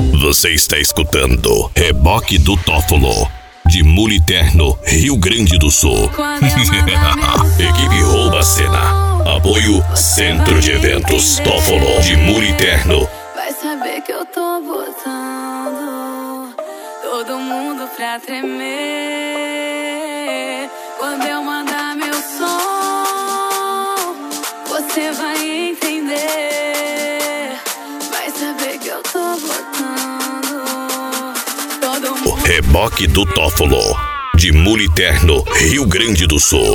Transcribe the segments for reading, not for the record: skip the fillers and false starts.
Você está escutando Reboque do Tófolo, de Muliterno, Rio Grande do Sul. Equipe Rouba a Cena. Apoio Centro de Eventos Tófolo, de Muliterno. Vai saber que eu tô botando todo mundo pra tremer. Quando eu mandar meu som, você vai entender. Vai saber que eu tô botando todo mundo. Reboque do Tófolo, de Muliterno, Rio Grande do Sul.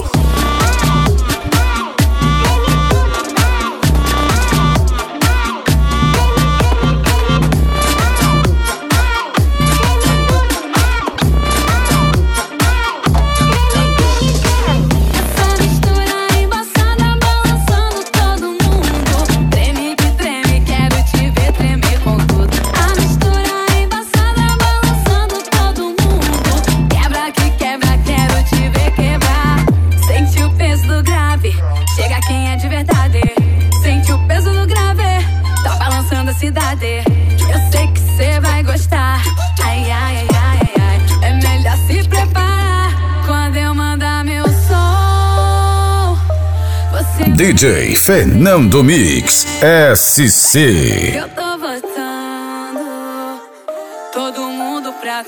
Cidade, eu sei que cê vai gostar. Ai, ai, ai, ai, ai. É melhor se preparar quando eu mandar meu som. Você DJ Fernando Mix SC. Eu tô botando todo mundo pra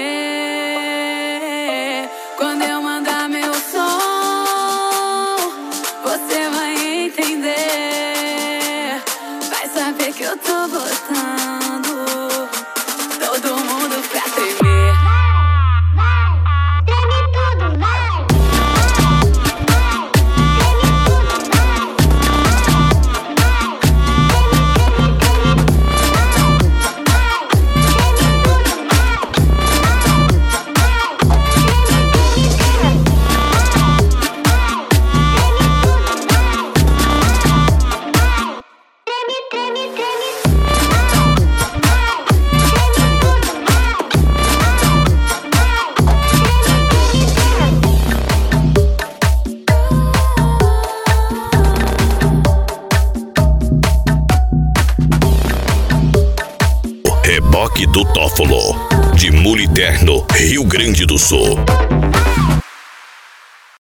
tremer. Quando eu mandar meu som, você vai entender. Vai saber que eu tô botando todo mundo pra tremer. Treme tudo, vai! Reboque do Tófolo, de Muliterno, Rio Grande do Sul.